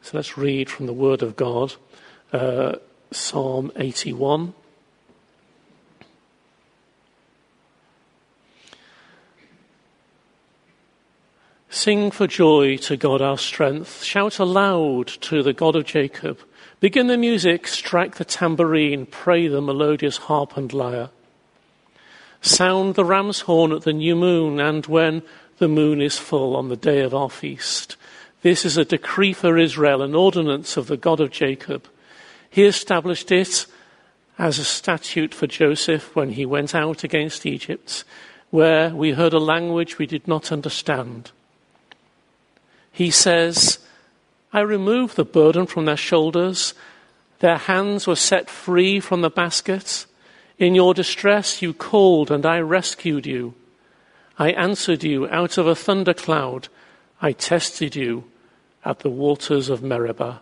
So let's read from the Word of God, Psalm 81. Sing for joy to God our strength. Shout aloud to the God of Jacob. Begin the music, strike the tambourine, pray the melodious harp and lyre. Sound the ram's horn at the new moon, and when the moon is full on the day of our feast. This is a decree for Israel, an ordinance of the God of Jacob. He established it as a statute for Joseph when he went out against Egypt, where we heard a language we did not understand. He says, I removed the burden from their shoulders. Their hands were set free from the basket. In your distress you called, and I rescued you. I answered you out of a thundercloud. I tested you at the waters of Meribah.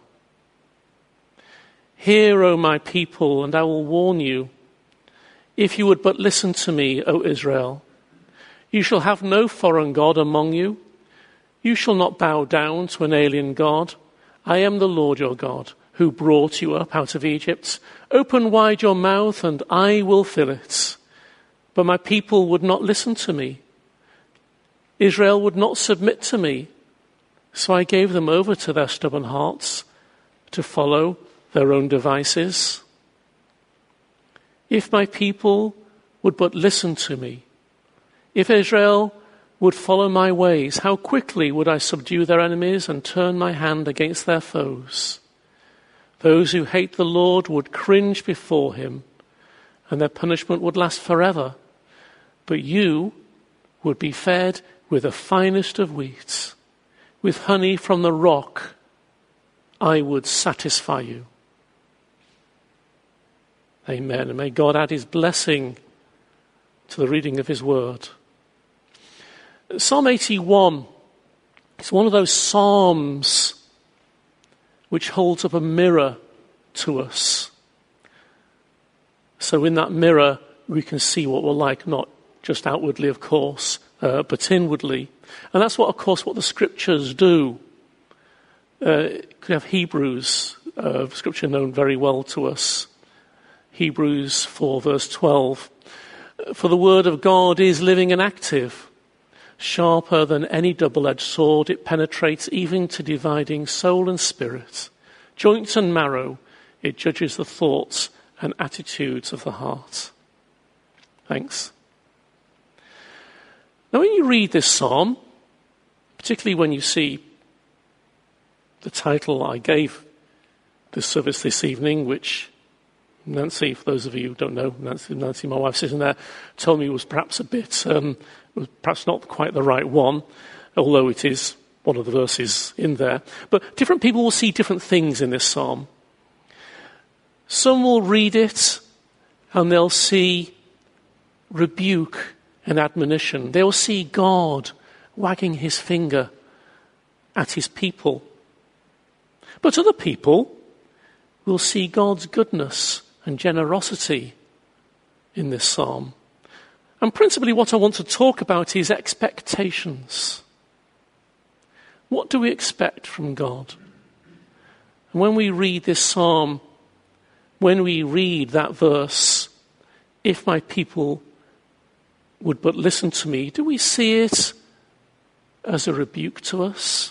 Hear, O my people, and I will warn you. If you would but listen to me, O Israel, you shall have no foreign god among you. You shall not bow down to an alien god. I am the Lord your God, who brought you up out of Egypt. Open wide your mouth, and I will fill it. But my people would not listen to me. Israel would not submit to me. So I gave them over to their stubborn hearts to follow their own devices. If my people would but listen to me, if Israel would follow my ways, how quickly would I subdue their enemies and turn my hand against their foes? Those who hate the Lord would cringe before him, and their punishment would last forever. But you would be fed with the finest of wheat, with honey from the rock. I would satisfy you. Amen. And may God add his blessing to the reading of his word. Psalm 81 is one of those psalms which holds up a mirror to us. So in that mirror, we can see what we're like, not just outwardly, of course, but inwardly. And that's what, of course, what the scriptures do. Could have Hebrews, scripture known very well to us. Hebrews 4 verse 12. For the word of God is living and active, sharper than any double-edged sword. It penetrates even to dividing soul and spirit, joints and marrow. It judges the thoughts and attitudes of the heart. Thanks. Now, when you read this psalm, particularly when you see the title I gave this service this evening, which Nancy, for those of you who don't know, Nancy, my wife sitting there, told me was perhaps a bit, was perhaps not quite the right one, although it is one of the verses in there. But different people will see different things in this psalm. Some will read it and they'll see rebuke and admonition. They'll see God wagging his finger at his people. But other people will see God's goodness and generosity in this psalm. And principally what I want to talk about is expectations. What do we expect from God? And when we read this psalm, when we read that verse, if my people would but listen to me, do we see it as a rebuke to us?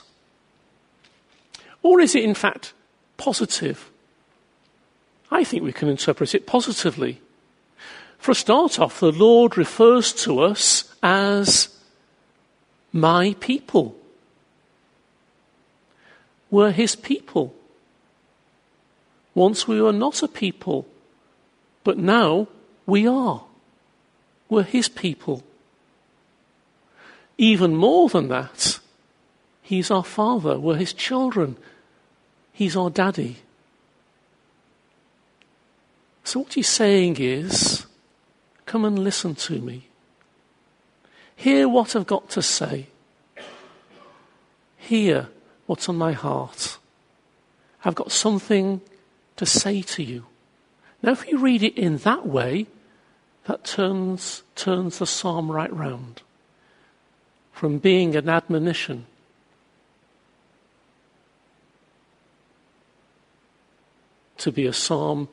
Or is it in fact positive? I think we can interpret it positively. For a start off, the Lord refers to us as my people. We're his people. Once we were not a people, but now we are. We're his people. Even more than that, he's our father. We're his children. He's our daddy. So what he's saying is, come and listen to me. Hear what I've got to say. Hear what's on my heart. I've got something to say to you. Now, if you read it in that way, that turns the psalm right round. From being an admonition to be a psalm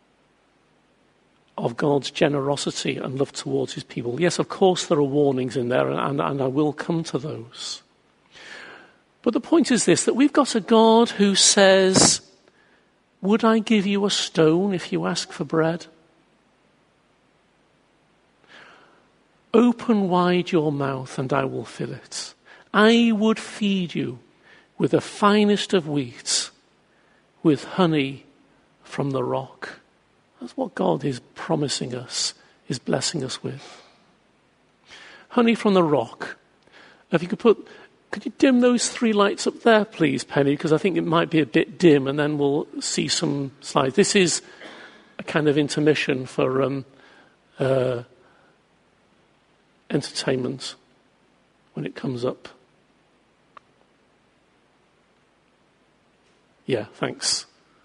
of God's generosity and love towards his people. Yes, of course there are warnings in there, and I will come to those. But the point is this, that we've got a God who says, would I give you a stone if you ask for bread? Open wide your mouth and I will fill it. I would feed you with the finest of wheat, with honey from the rock. That's what God is promising us, is blessing us with. Honey from the rock. If you could you dim those 3 lights up there, please, Penny? Because I think it might be a bit dim, and then we'll see some slides. This is a kind of intermission for entertainment when it comes up. Yeah, thanks.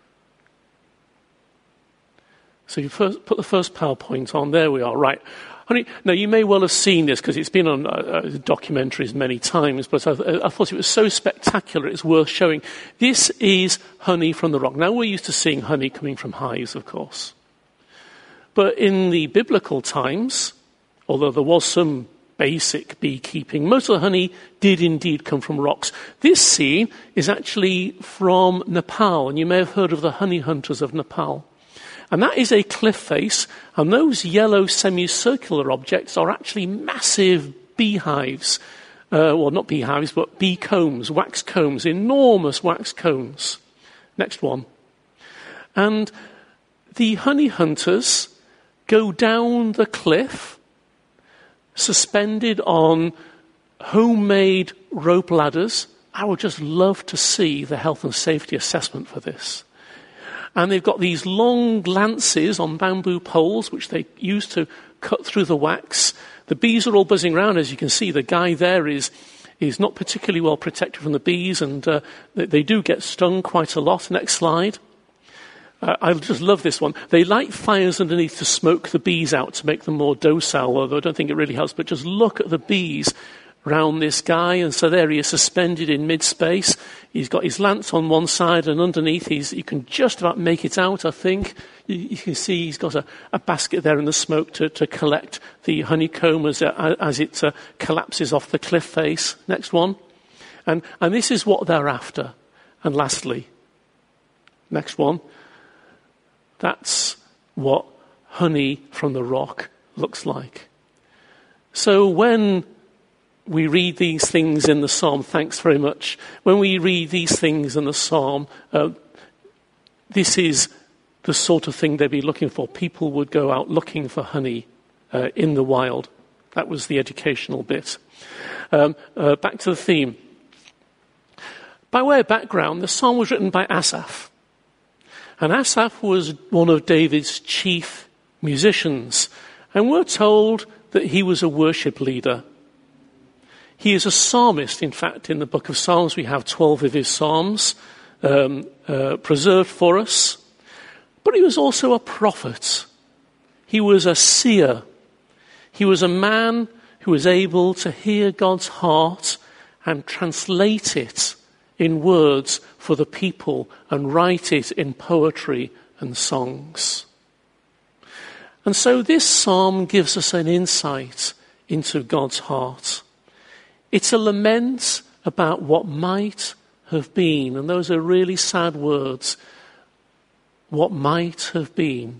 So you put the first PowerPoint on. There we are. Right. Honey, now you may well have seen this because it's been on documentaries many times, but I thought it was so spectacular it's worth showing. This is honey from the rock. Now we're used to seeing honey coming from hives, of course. But in the biblical times, although there was some basic beekeeping, most of the honey did indeed come from rocks. This scene is actually from Nepal, and you may have heard of the honey hunters of Nepal. And that is a cliff face, and those yellow semicircular objects are actually massive beehives. Well, not beehives, but bee combs, wax combs, enormous wax combs. Next one. And the honey hunters go down the cliff, suspended on homemade rope ladders. I would just love to see the health and safety assessment for this. And they've got these long lances on bamboo poles, which they use to cut through the wax. The bees are all buzzing around. As you can see, the guy there is not particularly well protected from the bees, and they do get stung quite a lot. Next slide. I just love this one. They light fires underneath to smoke the bees out to make them more docile, although I don't think it really helps. But just look at the bees round this guy, and so there he is suspended in mid-space. He's got his lance on one side, and underneath you can just about make it out, I think. You can see he's got a basket there in the smoke to collect the honeycomb as it collapses off the cliff face. Next one. And this is what they're after. And lastly, next one. That's what honey from the rock looks like. So when we read these things in the psalm, thanks very much. When we read these things in the psalm, this is the sort of thing they'd be looking for. People would go out looking for honey in the wild. That was the educational bit. Back to the theme. By way of background, the psalm was written by Asaph. And Asaph was one of David's chief musicians. And we're told that he was a worship leader. He is a psalmist. In fact, in the book of Psalms, we have 12 of his psalms preserved for us. But he was also a prophet. He was a seer. He was a man who was able to hear God's heart and translate it in words for the people and write it in poetry and songs. And so this psalm gives us an insight into God's heart. It's a lament about what might have been, and those are really sad words. What might have been.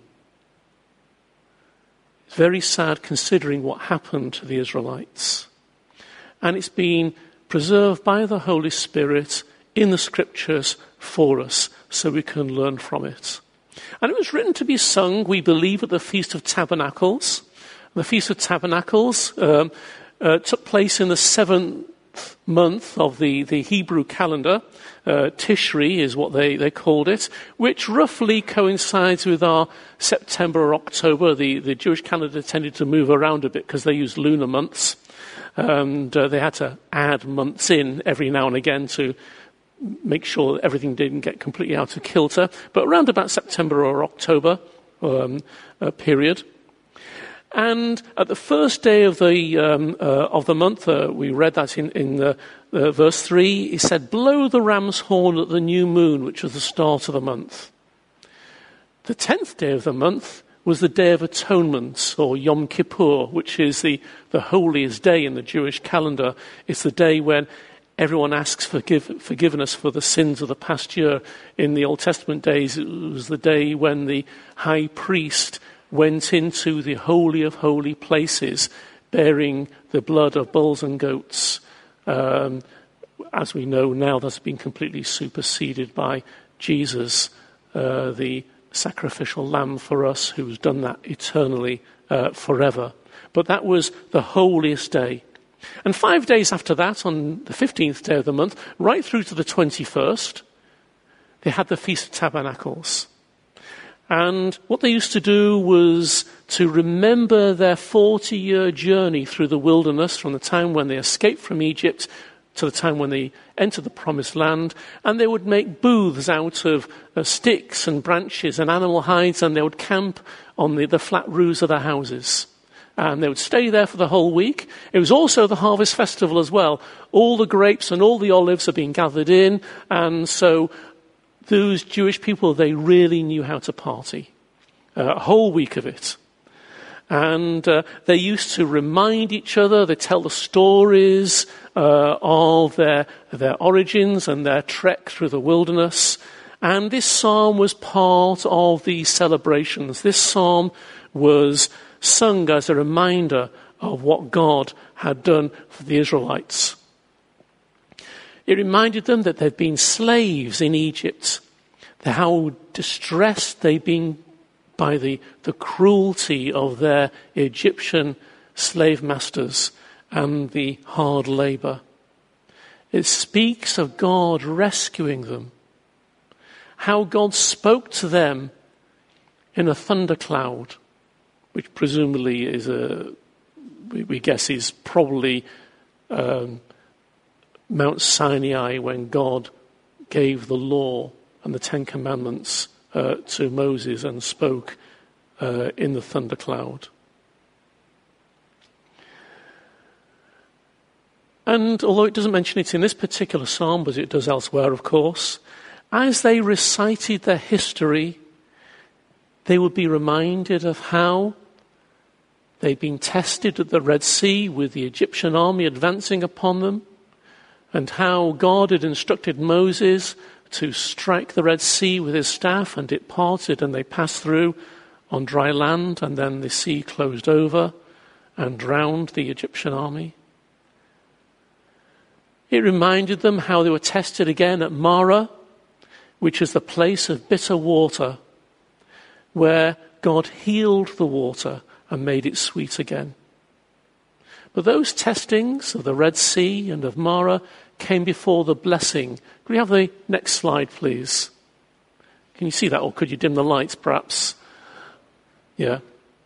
It's very sad considering what happened to the Israelites. And it's been preserved by the Holy Spirit in the Scriptures for us so we can learn from it. And it was written to be sung, we believe, at the Feast of Tabernacles. The Feast of Tabernacles took place in the 7th month of the Hebrew calendar. Tishri is what they called it, which roughly coincides with our September or October. The Jewish calendar tended to move around a bit because they used lunar months. And they had to add months in every now and again to make sure that everything didn't get completely out of kilter. But around about September or October period. And at the first day of the month, we read that in verse 3, he said, blow the ram's horn at the new moon, which was the start of the month. The 10th day of the month was the Day of Atonement, or Yom Kippur, which is the holiest day in the Jewish calendar. It's the day when everyone asks forgiveness for the sins of the past year. In the Old Testament days, it was the day when the high priest went into the Holy of Holy Places, bearing the blood of bulls and goats. As we know now, that's been completely superseded by Jesus, the sacrificial lamb for us, who's done that eternally forever. But that was the holiest day. And 5 days after that, on the 15th day of the month, right through to the 21st, they had the Feast of Tabernacles. And what they used to do was to remember their 40-year journey through the wilderness, from the time when they escaped from Egypt to the time when they entered the Promised Land. And they would make booths out of sticks and branches and animal hides, and they would camp on the flat roofs of their houses. And they would stay there for the whole week. It was also the harvest festival as well. All the grapes and all the olives are being gathered in, and so those Jewish people, they really knew how to party. A whole week of it. And they used to remind each other, they tell the stories of their origins and their trek through the wilderness. And this psalm was part of these celebrations. This psalm was sung as a reminder of what God had done for the Israelites. It reminded them that they'd been slaves in Egypt, how distressed they'd been by the cruelty of their Egyptian slave masters and the hard labor. It speaks of God rescuing them, how God spoke to them in a thundercloud, which presumably is we guess is probably Mount Sinai, when God gave the law and the Ten Commandments to Moses and spoke in the thundercloud. And although it doesn't mention it in this particular psalm, but it does elsewhere, of course, as they recited their history, they would be reminded of how they'd been tested at the Red Sea with the Egyptian army advancing upon them, and how God had instructed Moses to strike the Red Sea with his staff, and it parted and they passed through on dry land, and then the sea closed over and drowned the Egyptian army. It reminded them how they were tested again at Marah, which is the place of bitter water, where God healed the water and made it sweet again. But those testings of the Red Sea and of Marah came before the blessing. Could we have the next slide, please? Can you see that, or could you dim the lights, perhaps? Yeah.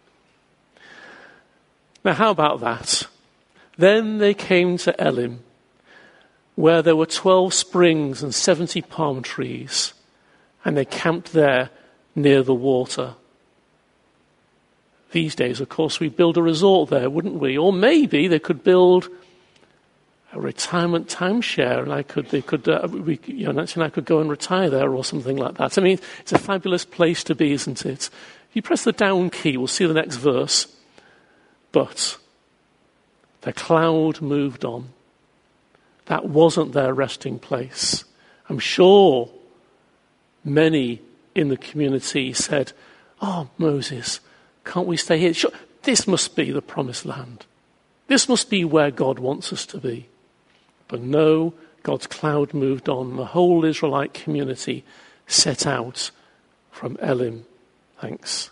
Now, how about that? Then they came to Elim, where there were 12 springs and 70 palm trees, and they camped there near the water. These days, of course, we build a resort there, wouldn't we? Or maybe they could build a retirement timeshare, and Nancy and I could go and retire there, or something like that. I mean, it's a fabulous place to be, isn't it? If you press the down key, we'll see the next verse. But the cloud moved on. That wasn't their resting place. I'm sure many in the community said, "Oh, Moses, can't we stay here? Sure, this must be the Promised Land. This must be where God wants us to be." But no, God's cloud moved on. The whole Israelite community set out from Elim. Thanks.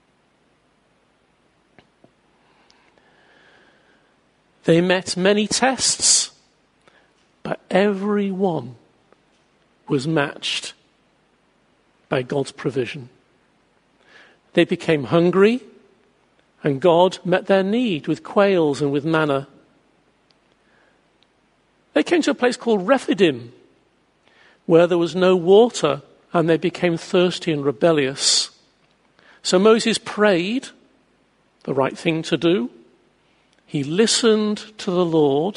They met many tests, but every one was matched by God's provision. They became hungry, and God met their need with quails and with manna. They came to a place called Rephidim, where there was no water, and they became thirsty and rebellious. So Moses prayed, the right thing to do. He listened to the Lord,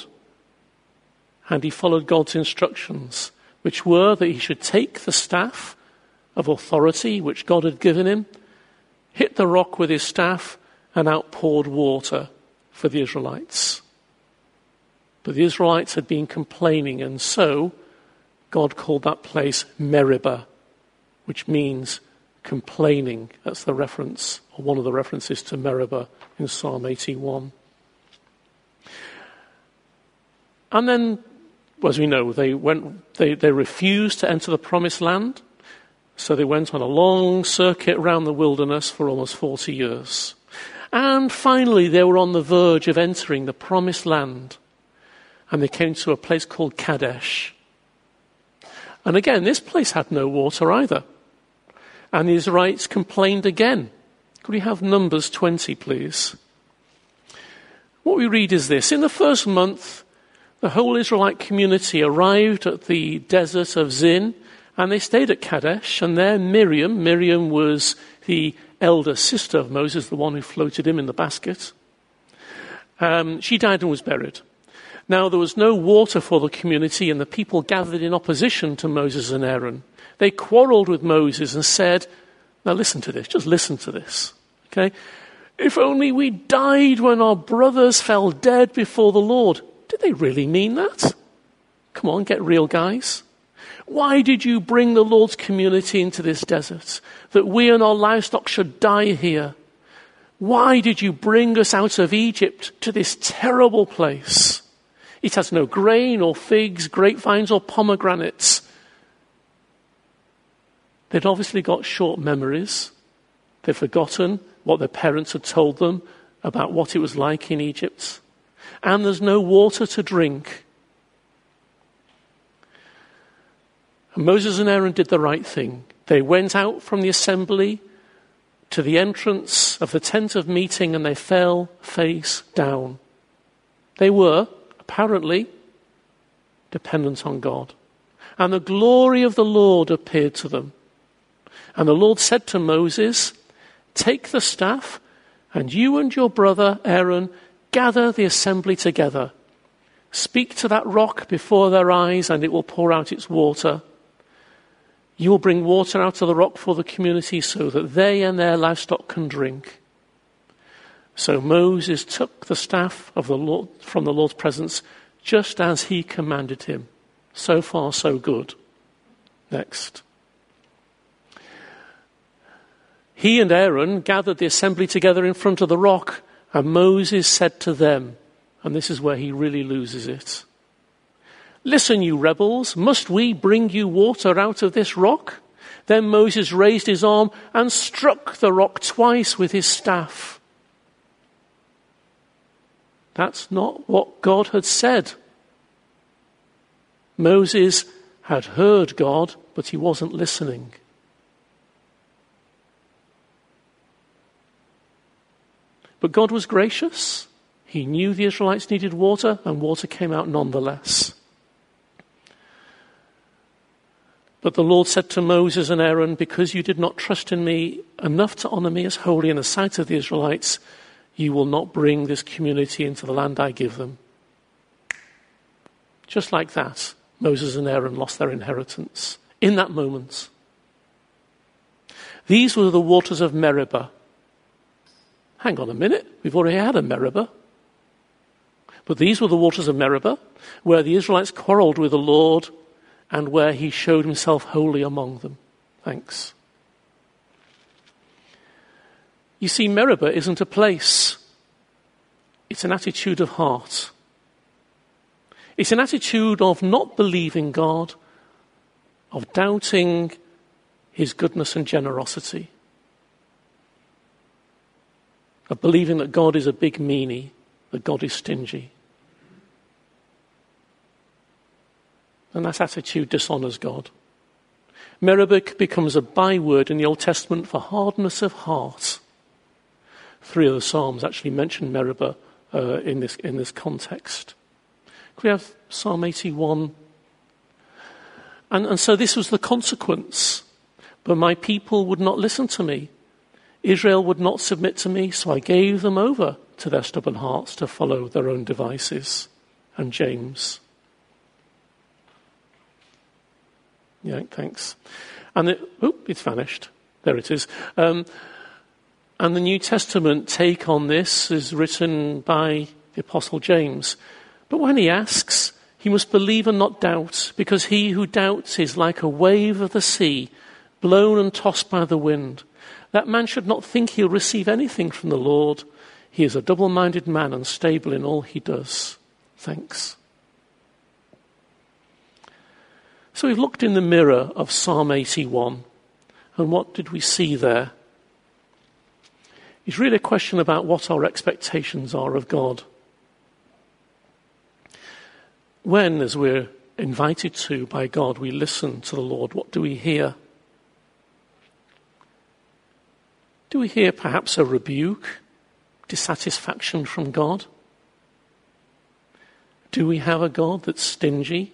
and he followed God's instructions, which were that he should take the staff of authority which God had given him, hit the rock with his staff and outpoured water for the Israelites. But the Israelites had been complaining, and so God called that place Meribah, which means complaining. That's the reference, or one of the references to Meribah in Psalm 81. And then, as we know, they refused to enter the promised land, so they went on a long circuit around the wilderness for almost 40 years. And finally, they were on the verge of entering the promised land, and they came to a place called Kadesh. And again, this place had no water either. And the Israelites complained again. Could we have Numbers 20, please? What we read is this. In the first month, the whole Israelite community arrived at the desert of Zin, and they stayed at Kadesh. And there Miriam was the elder sister of Moses, the one who floated him in the basket. She died and was buried. Now, there was no water for the community, and the people gathered in opposition to Moses and Aaron. They quarreled with Moses and said, now listen to this, just listen to this, okay? If only we died when our brothers fell dead before the Lord. Did they really mean that? Come on, get real, guys. Why did you bring the Lord's community into this desert, that we and our livestock should die here? Why did you bring us out of Egypt to this terrible place? It has no grain or figs, grapevines or pomegranates. They'd obviously got short memories. They'd forgotten what their parents had told them about what it was like in Egypt. And there's no water to drink. And Moses and Aaron did the right thing. They went out from the assembly to the entrance of the tent of meeting, and they fell face down. They were apparently dependent on God. And the glory of the Lord appeared to them. And the Lord said to Moses, take the staff, and you and your brother Aaron gather the assembly together. Speak to that rock before their eyes, and it will pour out its water. You will bring water out of the rock for the community so that they and their livestock can drink. So Moses took the staff of the Lord from the Lord's presence, just as he commanded him. So far, so good. Next. He and Aaron gathered the assembly together in front of the rock, and Moses said to them, and this is where he really loses it, listen, you rebels, must we bring you water out of this rock? Then Moses raised his arm and struck the rock twice with his staff. That's not what God had said. Moses had heard God, but he wasn't listening. But God was gracious. He knew the Israelites needed water, and water came out nonetheless. But the Lord said to Moses and Aaron, because you did not trust in me enough to honor me as holy in the sight of the Israelites, you will not bring this community into the land I give them. Just like that, Moses and Aaron lost their inheritance in that moment. These were the waters of Meribah. Hang on a minute, we've already had a Meribah. But these were the waters of Meribah, where the Israelites quarreled with the Lord and where he showed himself holy among them. Thanks. You see, Meribah isn't a place. It's an attitude of heart. It's an attitude of not believing God, of doubting his goodness and generosity, of believing that God is a big meanie, that God is stingy. And that attitude dishonors God. Meribah becomes a byword in the Old Testament for hardness of heart. 3 of the Psalms actually mention Meribah in this context. Could we have Psalm 81? And so this was the consequence. But my people would not listen to me. Israel would not submit to me, so I gave them over to their stubborn hearts to follow their own devices. And James. Yeah, thanks. And it's vanished. There it is. And the New Testament take on this is written by the Apostle James. But when he asks, he must believe and not doubt, because he who doubts is like a wave of the sea, blown and tossed by the wind. That man should not think he'll receive anything from the Lord. He is a double-minded man, unstable in all he does. Thanks. So we've looked in the mirror of Psalm 81, and what did we see there? It's really a question about what our expectations are of God. When, as we're invited to by God, we listen to the Lord, what do we hear? Do we hear perhaps a rebuke, dissatisfaction from God? Do we have a God that's stingy?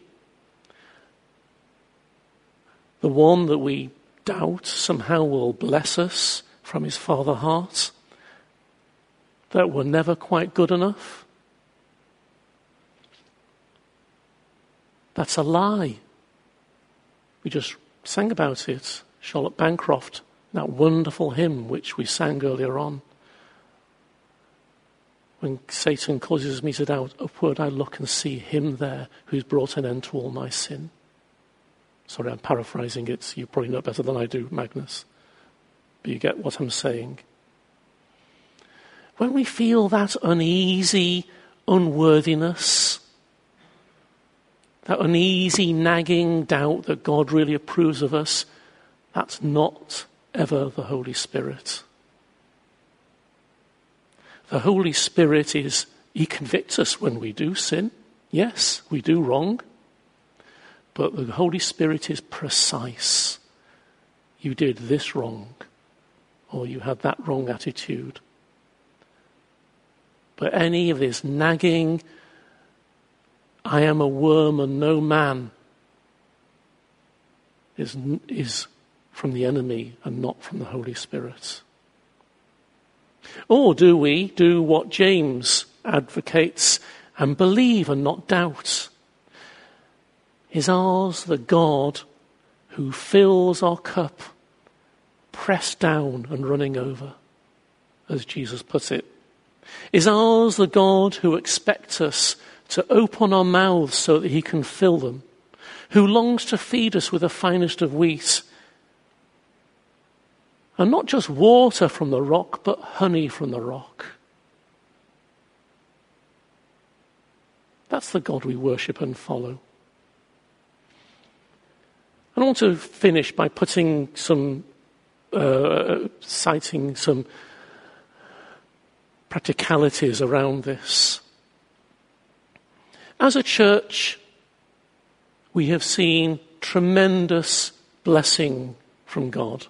The one that we doubt somehow will bless us from his Father heart? That we're never quite good enough? That's a lie. We just sang about it. Charlotte Bancroft, that wonderful hymn which we sang earlier on. When Satan causes me to doubt, upward I look and see him there who's brought an end to all my sin. Sorry, I'm paraphrasing it. You probably know it better than I do, Magnus. But you get what I'm saying. When we feel that uneasy unworthiness, that uneasy nagging doubt that God really approves of us, that's not ever the Holy Spirit. The Holy Spirit he convicts us when we do sin. Yes, we do wrong. But the Holy Spirit is precise. You did this wrong, or you had that wrong attitude. But any of this nagging, I am a worm and no man, is from the enemy and not from the Holy Spirit. Or do we do what James advocates and believe and not doubt? Is ours the God who fills our cup, pressed down and running over, as Jesus puts it? Is ours the God who expects us to open our mouths so that he can fill them, who longs to feed us with the finest of wheat, and not just water from the rock, but honey from the rock? That's the God we worship and follow. I want to finish by putting citing some practicalities around this. As a church, we have seen tremendous blessing from God.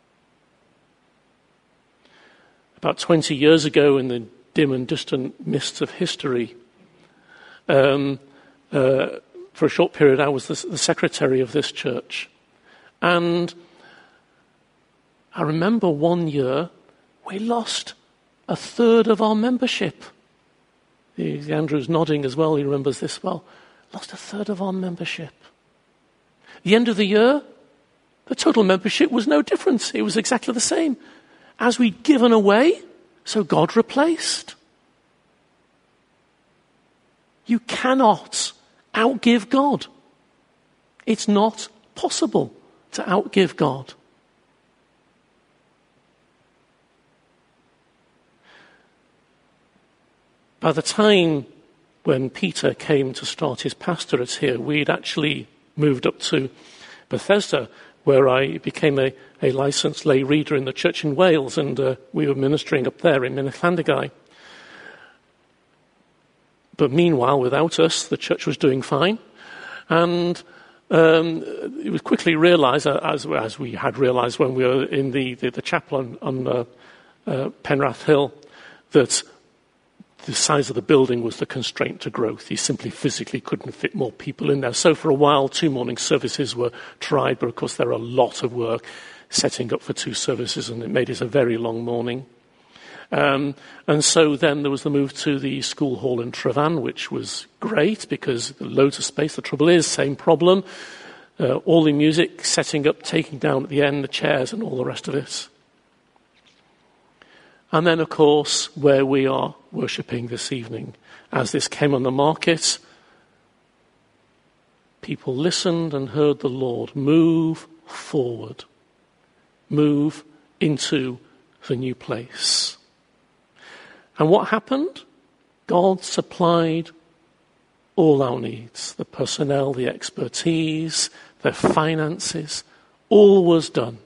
About 20 years ago, in the dim and distant mists of history, for a short period I was the secretary of this church. And I remember one year we lost a third of our membership. Andrew's nodding as well, he remembers this well. Lost a third of our membership. At the end of the year, the total membership was no different. It was exactly the same. As we'd given away, so God replaced. You cannot outgive God. It's not possible to outgive God. By the time when Peter came to start his pastorate here, we'd actually moved up to Bethesda, where I became a licensed lay reader in the church in Wales, and we were ministering up there in Mynachlandigai. But meanwhile, without us, the church was doing fine. And it was quickly realised, as we had realised when we were in the chapel on Penrath Hill, that the size of the building was the constraint to growth. He simply physically couldn't fit more people in there. So for a while, 2 morning services were tried, but of course there are a lot of work setting up for 2 services, and it made it a very long morning. And so then there was the move to the school hall in Trevan, which was great because loads of space. The trouble is, same problem. all the music, setting up, taking down at the end, the chairs and all the rest of it. And then, of course, where we are worshipping this evening. As this came on the market, people listened and heard the Lord move forward, move into the new place. And what happened? God supplied all our needs, the personnel, the expertise, the finances, all was done.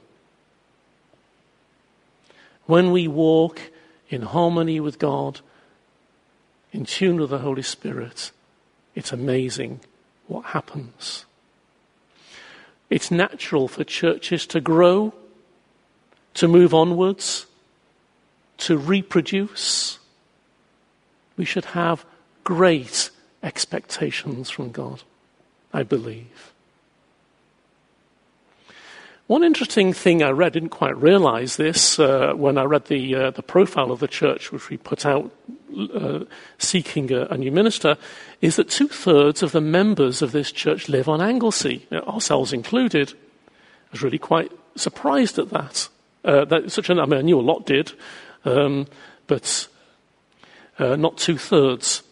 When we walk in harmony with God, in tune with the Holy Spirit, it's amazing what happens. It's natural for churches to grow, to move onwards, to reproduce. We should have great expectations from God, I believe. One interesting thing I read, didn't quite realize this when I read the profile of the church which we put out seeking a new minister, is that 2/3 of the members of this church live on Anglesey, ourselves included. I was really quite surprised at that. I knew a lot did, but not 2/3.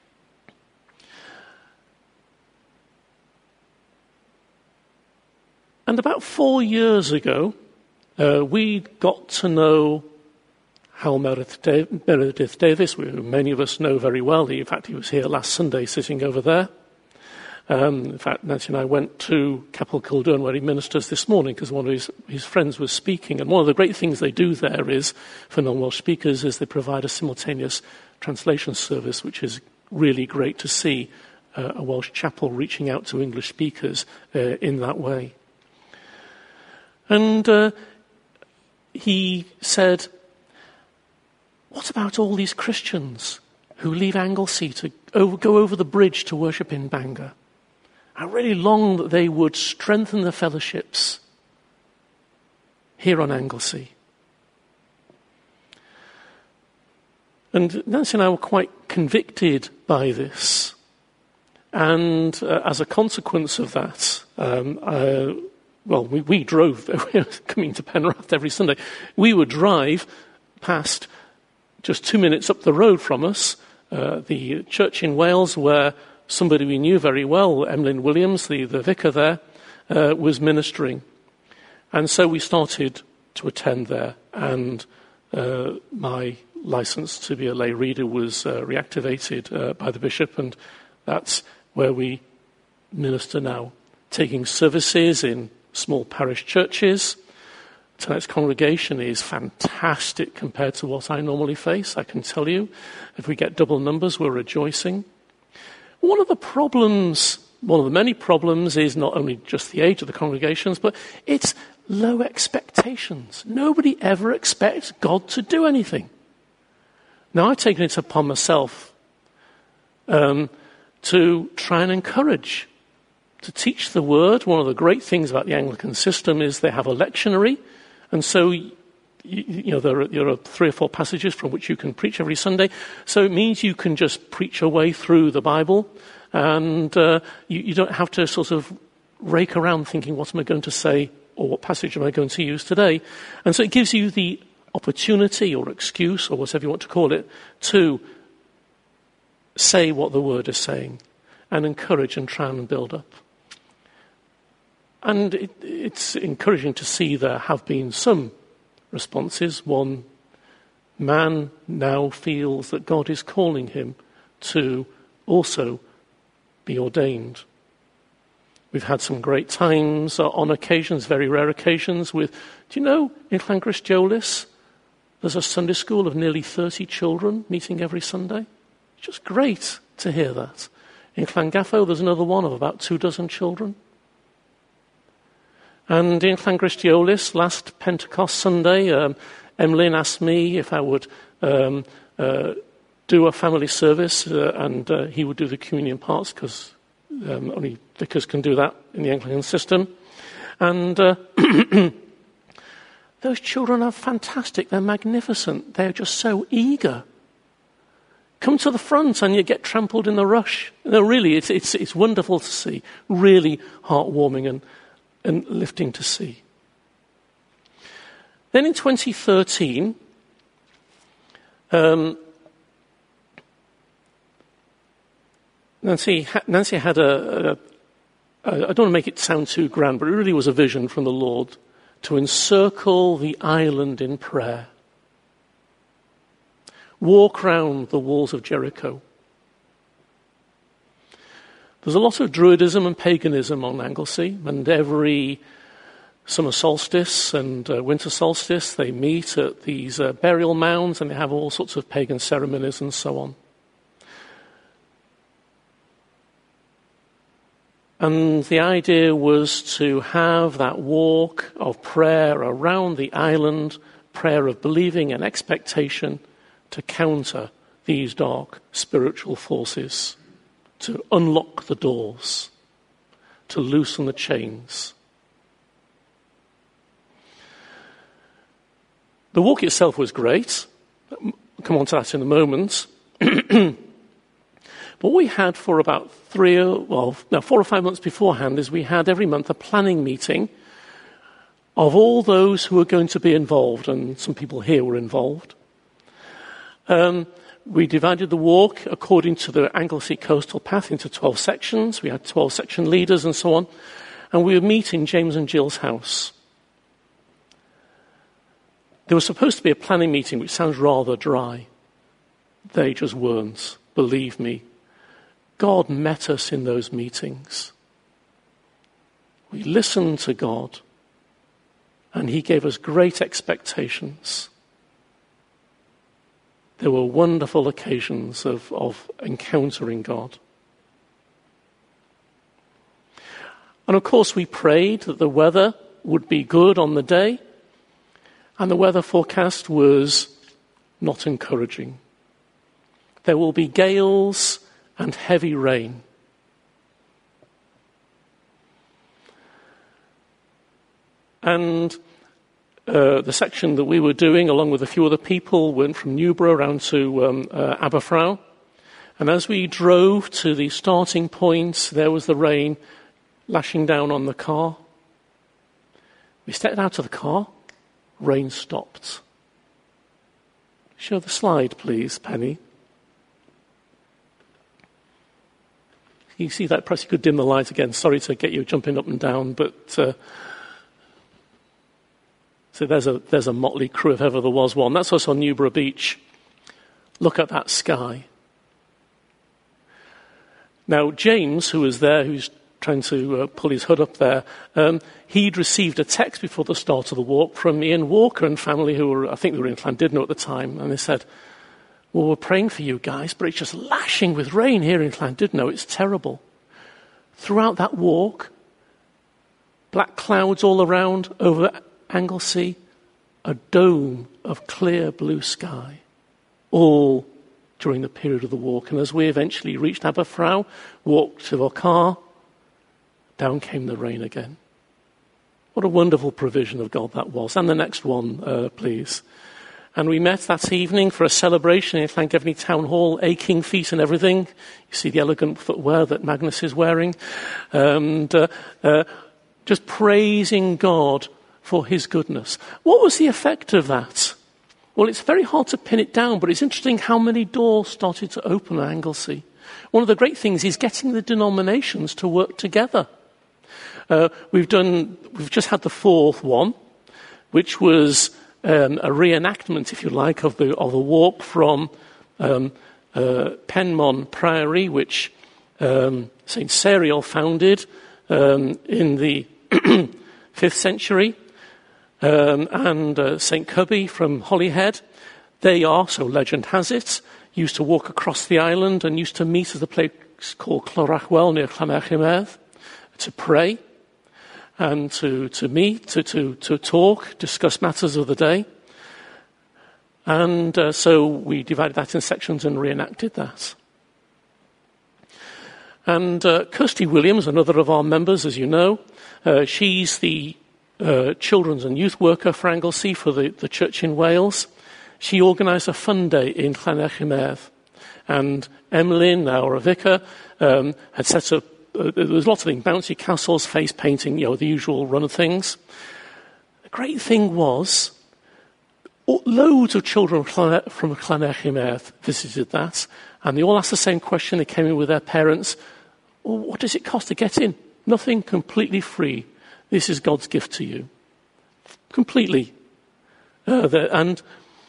And about 4 years ago, we got to know Hal Meredith Davis, who many of us know very well. In fact, he was here last Sunday sitting over there. In fact, Nancy and I went to Capel Kildern where he ministers this morning because one of his friends was speaking. And one of the great things they do there is, for non-Welsh speakers, is they provide a simultaneous translation service, which is really great to see a Welsh chapel reaching out to English speakers in that way. And he said, what about all these Christians who leave Anglesey to go over the bridge to worship in Bangor? I really long that they would strengthen the fellowships here on Anglesey. And Nancy and I were quite convicted by this. And as a consequence of that, we drove, coming to Penrath every Sunday, we would drive past, just 2 minutes up the road from us, the church in Wales where somebody we knew very well, Emlyn Williams, the vicar there, was ministering. And so we started to attend there, and my license to be a lay reader was reactivated by the bishop, and that's where we minister now, taking services in small parish churches. Tonight's congregation is fantastic compared to what I normally face, I can tell you. If we get double numbers, we're rejoicing. One of the many problems is not only just the age of the congregations, but it's low expectations. Nobody ever expects God to do anything. Now, I've taken it upon myself to try and encourage, to teach the word. One of the great things about the Anglican system is they have a lectionary, and so there are 3 or 4 passages from which you can preach every Sunday. So it means you can just preach your way through the Bible, and you don't have to sort of rake around thinking, what am I going to say, or what passage am I going to use today? And so it gives you the opportunity or excuse, or whatever you want to call it, to say what the word is saying and encourage and try and build up. And it's encouraging to see there have been some responses. One man now feels that God is calling him to also be ordained. We've had some great times on occasions, very rare occasions, with, do you know, in Llanghristiolis, there's a Sunday school of nearly 30 children meeting every Sunday. It's just great to hear that. In Llangafo, there's another one of about 24 children. And in Llanghristiolis, last Pentecost Sunday, Emlyn asked me if I would do a family service, and he would do the communion parts, because only vicars can do that in the Anglican system. And those children are fantastic. They're magnificent. They're just so eager. come to the front and you get trampled in the rush. No, really, it's wonderful to see. Really heartwarming and lifting to see. Then in 2013, Nancy had I don't want to make it sound too grand, but it really was a vision from the Lord to encircle the island in prayer. Walk round the walls of Jericho. There's a lot of Druidism and paganism on Anglesey, and every summer solstice and winter solstice they meet at these burial mounds and they have all sorts of pagan ceremonies and so on. And the idea was to have that walk of prayer around the island, prayer of believing and expectation, to counter these dark spiritual forces, to unlock the doors, to loosen the chains. The walk itself was great. I'll come on to that in a moment. But what we had for about 4 or 5 months beforehand is we had every month a planning meeting of all those who were going to be involved, and some people here were involved. We divided the walk according to the Anglesey Coastal Path into 12 sections. We had 12 section leaders and so on. And we would meet in James and Jill's house. There was supposed to be a planning meeting, which sounds rather dry. They just weren't. Believe me. God met us in those meetings. We listened to God, and he gave us great expectations. There were wonderful occasions of encountering God. And of course we prayed that the weather would be good on the day, and the weather forecast was not encouraging. There will be gales and heavy rain. And the section that we were doing, along with a few other people, went from Newborough around to Aberfraw. And as we drove to the starting point, there was the rain lashing down on the car. We stepped out of the car. Rain stopped. Show the slide, please, Penny. You see that? Perhaps you could dim the light again. Sorry to get you jumping up and down, but so there's a motley crew if ever there was one. That's us on Newborough Beach. Look at that sky. Now, James, who was there, who's trying to pull his hood up there, he'd received a text before the start of the walk from Ian Walker and family who were, I think they were in Llandudno at the time, and they said, well, we're praying for you guys, but it's just lashing with rain here in Llandudno. It's terrible. Throughout that walk, black clouds all around over Anglesey, a dome of clear blue sky, all during the period of the walk. And as we eventually reached Aberfraw, walked to our car, down came the rain again. What a wonderful provision of God that was. And the next one, please. And we met that evening for a celebration in Llangefni Town Hall, aching feet and everything. You see the elegant footwear that Magnus is wearing. And just praising God for his goodness. What was the effect of that? Well, it's very hard to pin it down, but it's interesting how many doors started to open at Anglesey. One of the great things is getting the denominations to work together. We've just had the fourth one, which was a reenactment, if you like, of the walk from Penmon Priory, which St. Serial founded in the 5th century, and St. Cubby from Holyhead. They are, so legend has it, used to walk across the island and used to meet at a place called Clorachwell near Llanelchimedd to pray and to meet, to talk, discuss matters of the day. And so we divided that in sections and reenacted that. And Kirsty Williams, another of our members, as you know, she's the children's and youth worker for Anglesey for the church in Wales. She organised a fun day in Llanelchimedd. And Emmeline, our vicar, had set up, there was lots of things, bouncy castles, face painting, the usual run of things. The great thing was, loads of children from Llanelli visited that, and they all asked the same question. They came in with their parents. Well, what does it cost to get in? Nothing, completely free. This is God's gift to you. Completely. And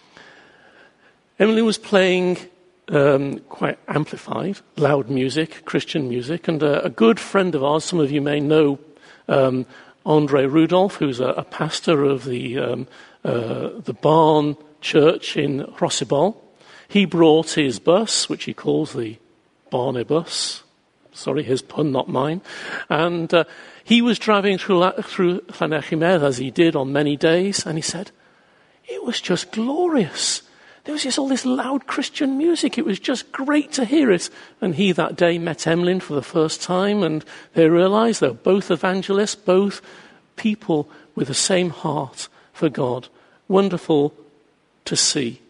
Emily was playing quite amplified, loud music, Christian music, and a good friend of ours, some of you may know Andre Rudolph, who's a pastor of the Barn Church in Rosibol. He brought his bus, which he calls the Barne bus. Sorry, his pun, not mine. And he was driving through Llanelli as he did on many days, and he said, it was just glorious. There was just all this loud Christian music. It was just great to hear it. And he that day met Emmeline for the first time, and they realized they were both evangelists, both people with the same heart for God. Wonderful to see.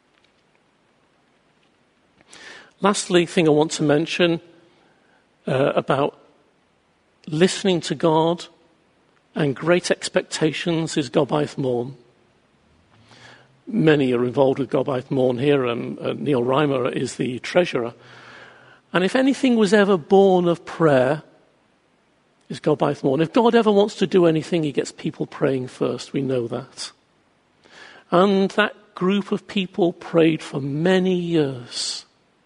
Lastly, thing I want to mention about listening to God and great expectations is Gobaith Morn. Many are involved with Gobaith Morn here, and Neil Reimer is the treasurer. And if anything was ever born of prayer, is Gobaith Morn. If God ever wants to do anything, he gets people praying first. We know that. And that group of people prayed for many years.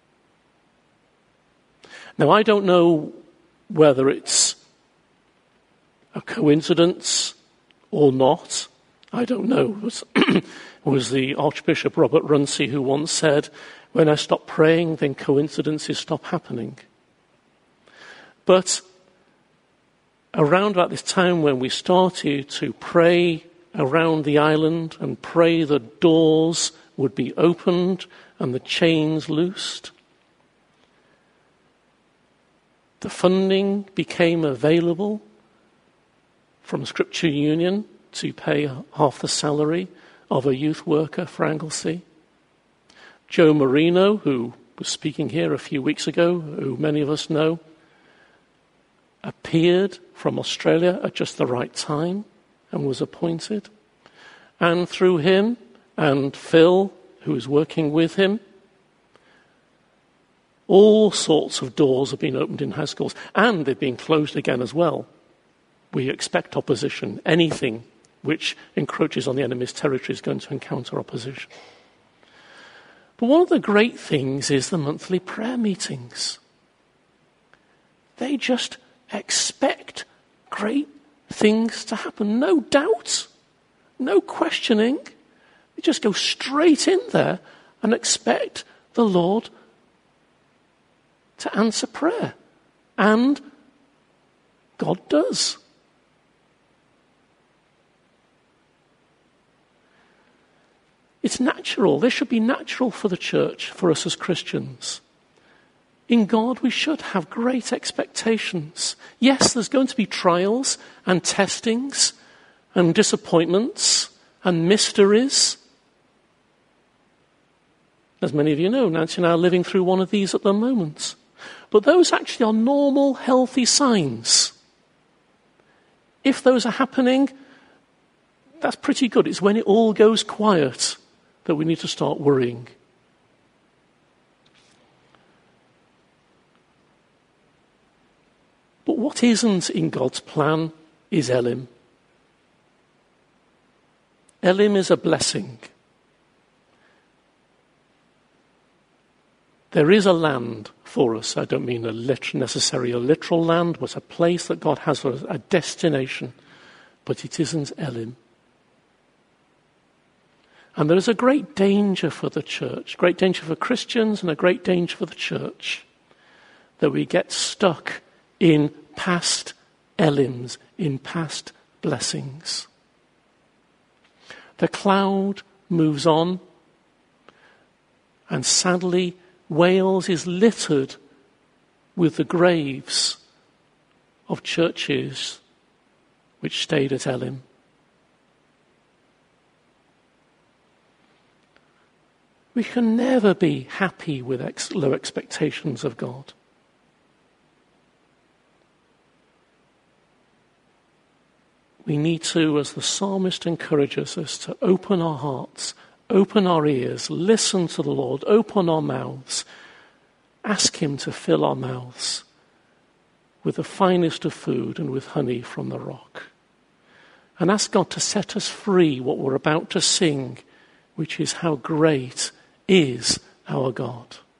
Now, I don't know whether it's a coincidence or not. I don't know. It was the Archbishop Robert Runcie who once said, when I stop praying, then coincidences stop happening. But around about this time when we started to pray around the island and pray the doors would be opened and the chains loosed, the funding became available from Scripture Union to pay half the salary of a youth worker for Anglesey. Joe Marino, who was speaking here a few weeks ago, who many of us know, appeared from Australia at just the right time and was appointed. And through him and Phil, who is working with him, all sorts of doors have been opened in high schools, and they've been closed again as well. We expect opposition. Anything which encroaches on the enemy's territory is going to encounter opposition. But one of the great things is the monthly prayer meetings. They just expect great things to happen. No doubt, no questioning. They just go straight in there and expect the Lord to answer prayer. And God does. It's natural. This should be natural for the church, for us as Christians. In God, we should have great expectations. Yes, there's going to be trials and testings and disappointments and mysteries. As many of you know, Nancy and I are living through one of these at the moment. But those actually are normal, healthy signs. If those are happening, that's pretty good. It's when it all goes quiet that we need to start worrying. But what isn't in God's plan is Elim. Elim is a blessing. There is a land for us. I don't mean necessarily a literal land, but a place that God has for us, a destination. But it isn't Elim. And there is a great danger for the church, great danger for Christians and a great danger for the church, that we get stuck in past Elims, in past blessings. The cloud moves on, and sadly, Wales is littered with the graves of churches which stayed at Elim. We can never be happy with low expectations of God. We need to, as the psalmist encourages us, to open our hearts, open our ears, listen to the Lord, open our mouths, ask him to fill our mouths with the finest of food and with honey from the rock. And ask God to set us free, what we're about to sing, which is how great is our God.